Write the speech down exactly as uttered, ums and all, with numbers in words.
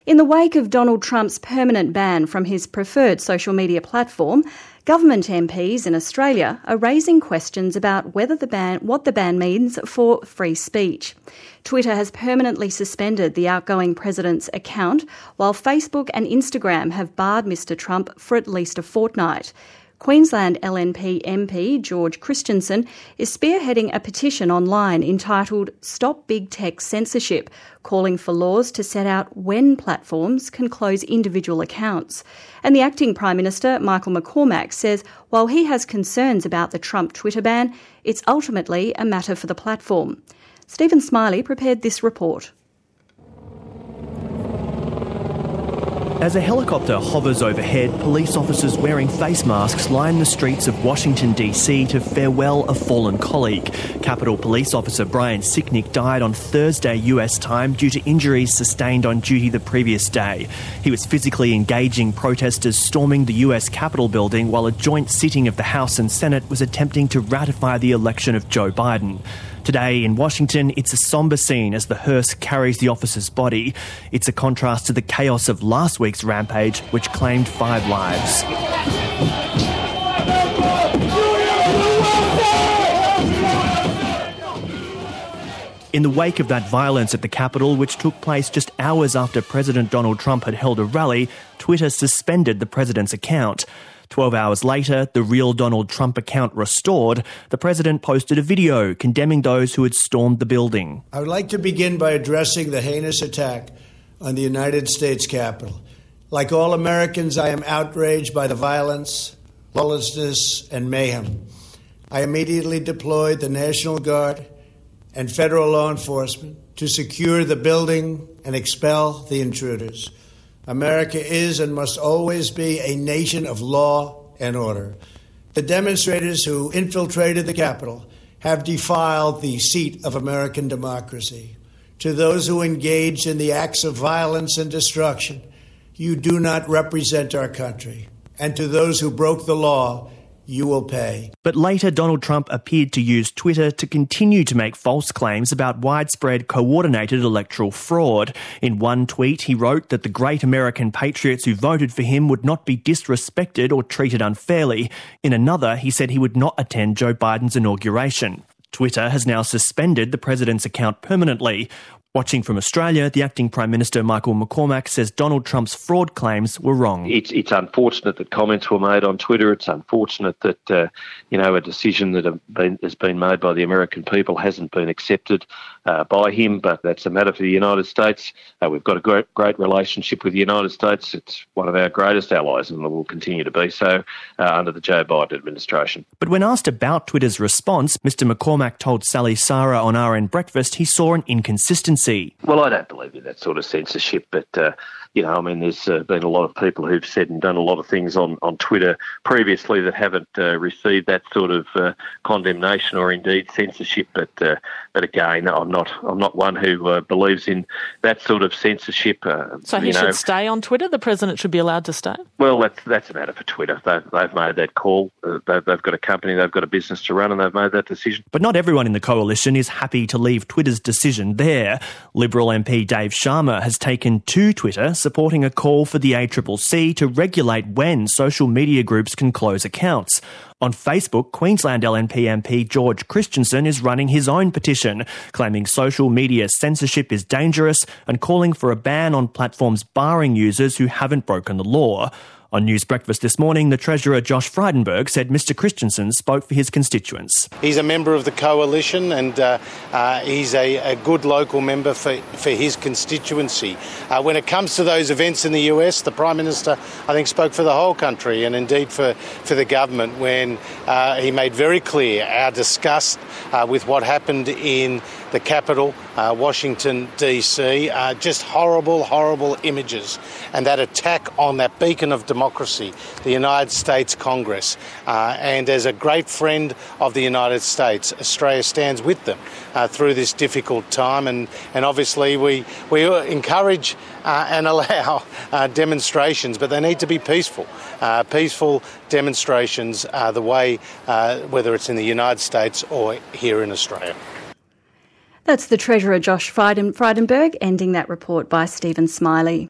In the wake of Donald Trump's permanent ban from his preferred social media platform, government M Ps in Australia are raising questions about whether the ban, what the ban means for free speech. Twitter has permanently suspended the outgoing president's account, while Facebook and Instagram have barred Mister Trump for at least a fortnight. Queensland L N P M P George Christensen is spearheading a petition online entitled Stop Big Tech Censorship, calling for laws to set out when platforms can close individual accounts. And the acting Prime Minister, Michael McCormack, says while he has concerns about the Trump Twitter ban, it's ultimately a matter for the platform. Stephen Smiley prepared this report. As a helicopter hovers overhead, police officers wearing face masks line the streets of Washington, D C to farewell a fallen colleague. Capitol Police Officer Brian Sicknick died on Thursday U S time due to injuries sustained on duty the previous day. He was physically engaging protesters storming the U S Capitol building while a joint sitting of the House and Senate was attempting to ratify the election of Joe Biden. Today in Washington, it's a sombre scene as the hearse carries the officer's body. It's a contrast to the chaos of last week's rampage, which claimed five lives. In the wake of that violence at the Capitol, which took place just hours after President Donald Trump had held a rally, Twitter suspended the president's account. Twelve hours later, the real Donald Trump account restored, the president posted a video condemning those who had stormed the building. I would like to begin by addressing the heinous attack on the United States Capitol. Like all Americans, I am outraged by the violence, lawlessness, and mayhem. I immediately deployed the National Guard and federal law enforcement to secure the building and expel the intruders. America is and must always be a nation of law and order. The demonstrators who infiltrated the Capitol have defiled the seat of American democracy. To those who engaged in the acts of violence and destruction, you do not represent our country. And to those who broke the law, you will pay. But later, Donald Trump appeared to use Twitter to continue to make false claims about widespread coordinated electoral fraud. In one tweet, he wrote that the great American patriots who voted for him would not be disrespected or treated unfairly. In another, he said he would not attend Joe Biden's inauguration. Twitter has now suspended the president's account permanently. Watching from Australia, the acting Prime Minister Michael McCormack says Donald Trump's fraud claims were wrong. It's it's unfortunate that comments were made on Twitter. It's unfortunate that uh, you know a decision that have been, has been made by the American people hasn't been accepted uh, by him. But that's a matter for the United States. Uh, we've got a great great relationship with the United States. It's one of our greatest allies, and it will continue to be so uh, under the Joe Biden administration. But when asked about Twitter's response, Mister McCormack told Sally Sarah on R N Breakfast he saw an inconsistency. Well, I don't believe in that sort of censorship, but, uh, you know, I mean, there's uh, been a lot of people who've said and done a lot of things on, on Twitter previously that haven't uh, received that sort of uh, condemnation or indeed censorship. But, uh, but again, I'm not I'm not one who uh, believes in that sort of censorship. Uh, so he you should know. stay on Twitter? The president should be allowed to stay? Well, that's that's a matter for Twitter. They've, they've made that call. Uh, they've, they've got a company, they've got a business to run, and they've made that decision. But not everyone in the coalition is happy to leave Twitter's decision there. Liberal M P Dave Sharma has taken to Twitter, supporting a call for the A C C C to regulate when social media groups can close accounts. On Facebook, Queensland L N P M P George Christensen is running his own petition, claiming social media censorship is dangerous and calling for a ban on platforms barring users who haven't broken the law. On News Breakfast this morning, the Treasurer Josh Frydenberg said Mister Christensen spoke for his constituents. He's a member of the coalition and uh, uh, he's a, a good local member for, for his constituency. Uh, when it comes to those events in the U S, the Prime Minister, I think, spoke for the whole country and indeed for, for the government when uh, he made very clear our disgust uh, with what happened in the Capitol, uh, Washington, D C. Uh, just horrible, horrible images. And that attack on that beacon of democracy, the United States Congress. Uh, and as a great friend of the United States, Australia stands with them uh, through this difficult time. And, and obviously we, we encourage uh, and allow uh, demonstrations, but they need to be peaceful. Uh, peaceful demonstrations are the way, uh, whether it's in the United States or here in Australia. That's the Treasurer Josh Frydenberg ending that report by Stephen Smiley.